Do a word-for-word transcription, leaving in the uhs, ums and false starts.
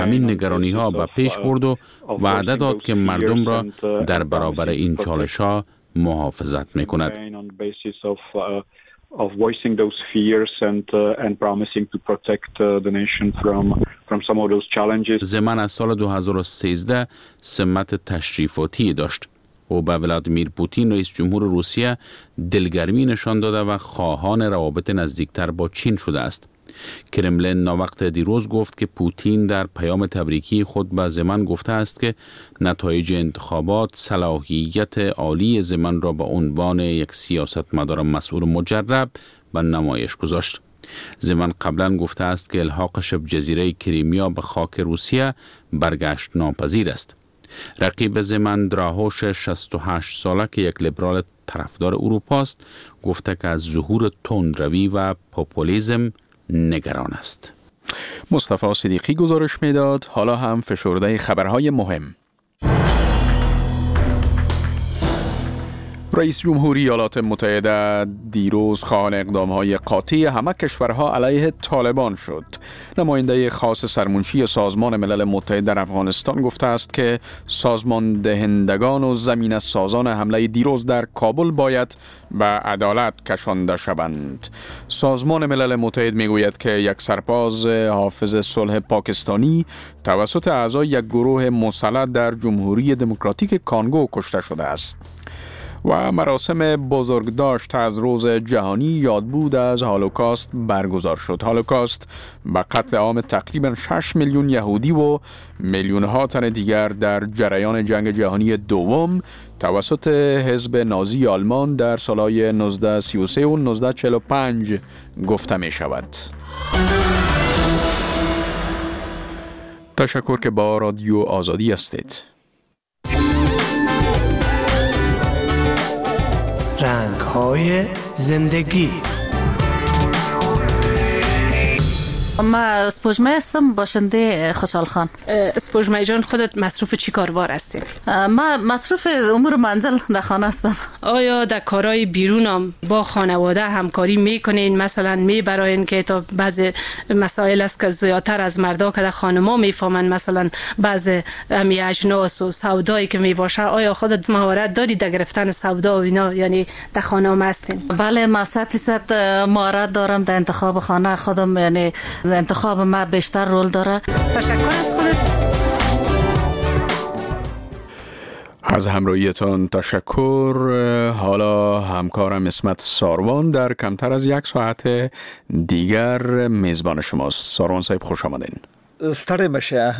همین نگرانی ها به پیش برد و وعده داد که مردم را در برابر این چالش ها محافظت می کند. of voicing those fears and uh, and promising to protect uh, the nation from from some of those challenges. زمن از سال دو هزار و سیزده سمت تشریفاتی داشت. او به ولادیمیر پوتین رئیس جمهور روسیه دلگرمی نشان داده و خواهان روابط نزدیکتر با چین شده است. کرملین ناوقت دیروز گفت که پوتین در پیام تبریکی خود به زمن گفته است که نتایج انتخابات صلاحیت عالی زمن را به عنوان یک سیاستمدار مسئول مجرب به نمایش گذاشت. زمن قبلا گفته است که الحاق شبه جزیره کریمیا به خاک روسیه برگشت ناپذیر است. رقیب زمن دراهوش شصت و هشت ساله که یک لیبرال طرفدار اروپا است گفته که از ظهور تندروی و پوپولیسم نگران است. مصطفی صدیقی گزارش میداد. حالا هم فشرده خبرهای مهم. رئیس جمهوری ایالات متحده دیروز خواهان اقدام‌های قاطع همه کشورها علیه طالبان شد. نماینده خاص سرمنشی سازمان ملل متحد در افغانستان گفته است که سازمان دهندگان و زمین سازان حمله دیروز در کابل باید به عدالت کشانده شوند. سازمان ملل متحد میگوید که یک سرباز حافظ صلح پاکستانی توسط اعضای یک گروه مسلح در جمهوری دموکراتیک کانگو کشته شده است. و مراسم بزرگداشت از روز جهانی یادبود از هولوکاست برگزار شد. هولوکاست به قتل عام تقریباً شش میلیون یهودی و میلیون ها تن دیگر در جریان جنگ جهانی دوم توسط حزب نازی آلمان در سالهای نوزده سی و سه و نوزده چهل و پنج گفته می شود. تشکر که با رادیو آزادی هستید. رنگ‌های زندگی. ما اسپوجمه هستم، باشنده خوشحال خان. اسپوجمه جان، خودت مصروف چی کاربار هستی؟ ما مصروف امور منزل در خانه هستم. آیا در کارهای بیرون هم با خانواده همکاری میکنین؟ مثلا میبراین که تا بعض مسائل است که زیادتر از مردا که در خانما میفهمن، مثلا بعض امی اجناس و سودایی که میباشه، آیا خودت مهارت داری در گرفتن سودا و اینا، یعنی در خانه هم هستین؟ بله، ما صد فیصد مهارت دارم در انتخاب خانه خودم، یعنی انتخاب ما بیشتر رول داره. تشکر از خودت. از همراهیتان تشکر. حالا همکارم اسمت ساروان در کمتر از یک ساعت دیگر میزبان شماست. ساروان صاحب خوش آمدین. ستاره بشه